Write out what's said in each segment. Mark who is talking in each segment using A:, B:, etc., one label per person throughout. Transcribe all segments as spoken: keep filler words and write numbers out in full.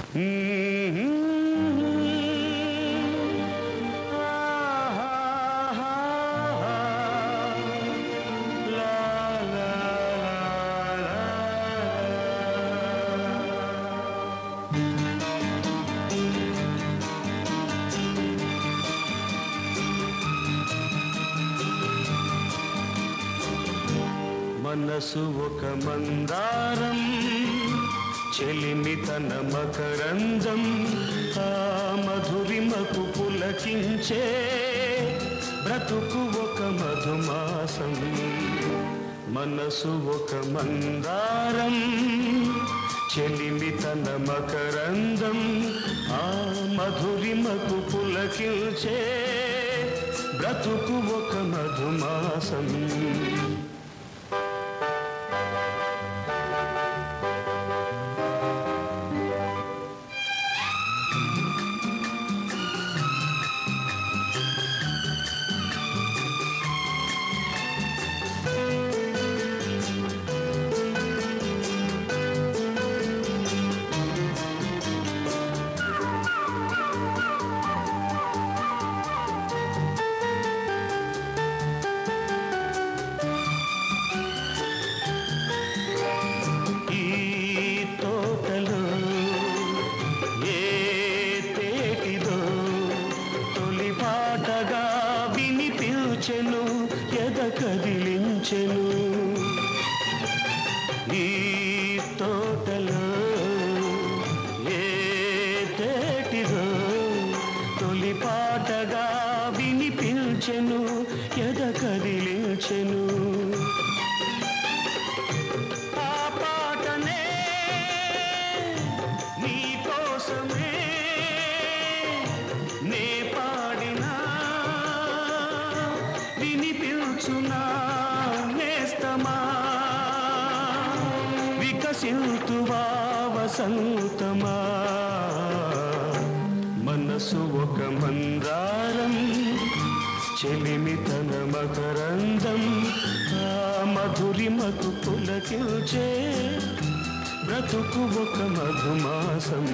A: మనసు ఒక మందారం చెలిమి తన మకరందం ఆ మధురిమకు పులకించే బ్రతుకు ఒక మధుమాసం మనసు ఒక మందారం చెలిమి తన మకరందం ఆ మధురిమకు పులకించే బ్రతుకు ఒక మధుమాసం ఎద కదిలించెను ఈ తోటలో ఏ తేటిదో తొలి పాటగా వినిపించెను ఎద కదిలించెను ఆ పాటనే నీ కోసమే నే పాడినా వినిపించునా నేస్తమా వికసింతువా వసంతమా మనసు ఒక మందారం చెలిమి తన మకరందం ఆ మధురిమకు పులకించే బ్రతుకు ఒక మధుమాసం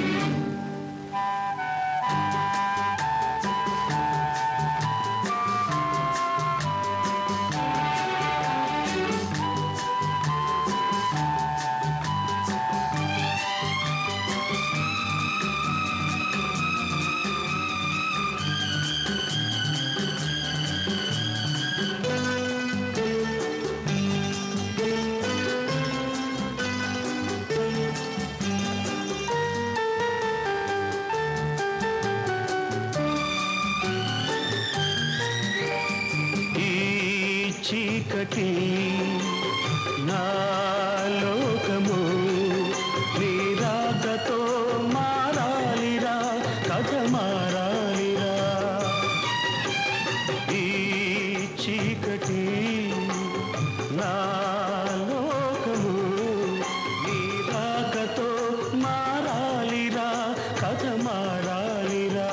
A: చీకటి నా లోకము నీ రాకతో మారాలిరా కథ మారాలిరా ఈ చీకటి నా లోకము నీ రాకతో మారాలిరా కథ మారాలిరా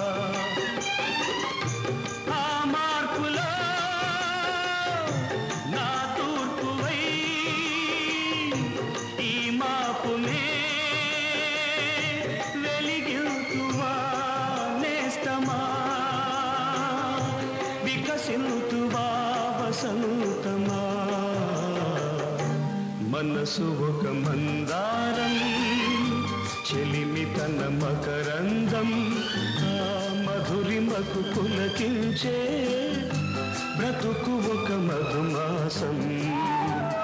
A: వికసింతువా వసంతమా మనసు ఒక మందారం చెలిమి తన మకరందం ఆ మధురిమకు పులకించే బ్రతుకు ఒక మధుమాసం